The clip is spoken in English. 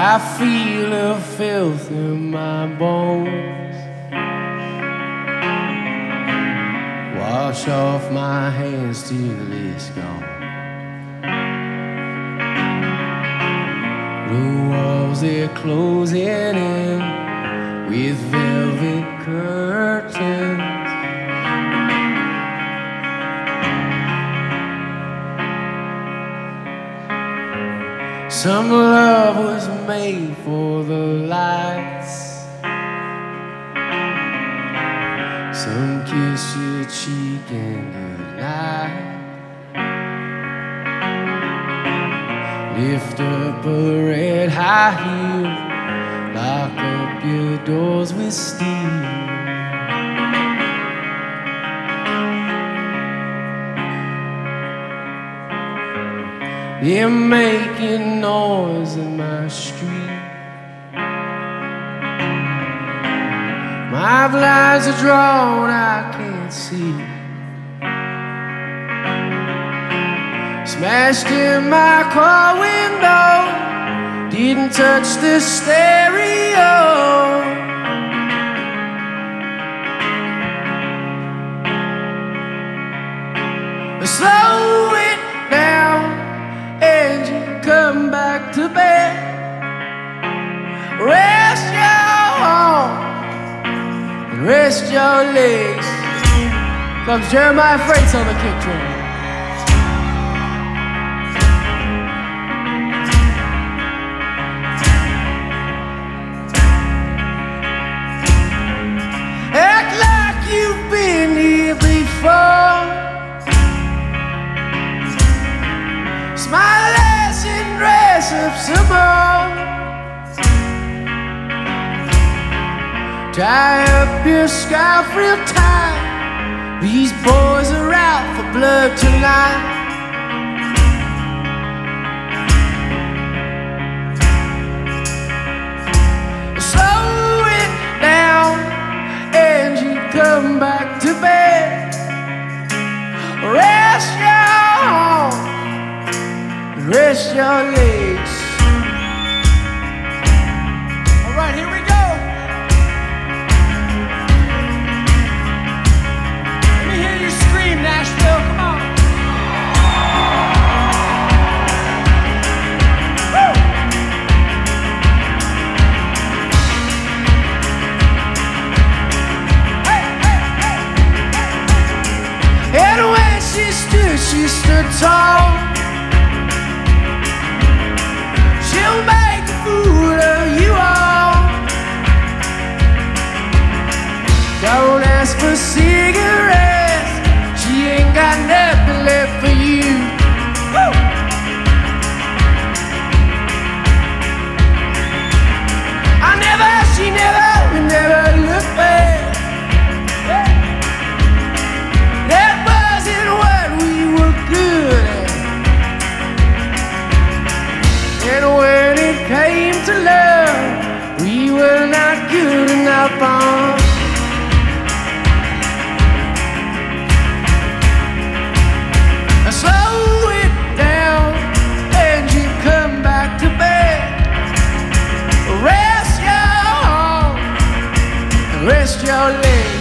I feel the filth in my bones. Wash off my hands till it's gone. The walls, they're closing in with velvet curtains. Some love was made for the lights. Some kiss your cheek and goodnight. Lift up a red high heel, lock up your doors with steel. They're making noise in my street. My blinds are drawn, I can't see. Smashed in my car window, didn't touch the stereo. Slow it down and you come back to bed. Rest your arms and rest your legs. Comes Jeremiah Freights on the kick drum. Act like you've been here before. Smile less and dress up some more. Tie up your scarf real tight. These boys are out for blood tonight. Slow it down and you come back to bed. Rest your arms, rest your legs. All right, here we go. Let me hear you scream, Nashville. Come on. Woo! Hey, hey, hey, hey. And when she stood tall. She'll make a fool of you all. Don't ask for cigarettes, she ain't got nothing left for you. Woo! She never looked back. That wasn't what we were good at. And when it came to love, we were not good enough on. Slow it down and you come back to bed. Rest your arms, rest your legs.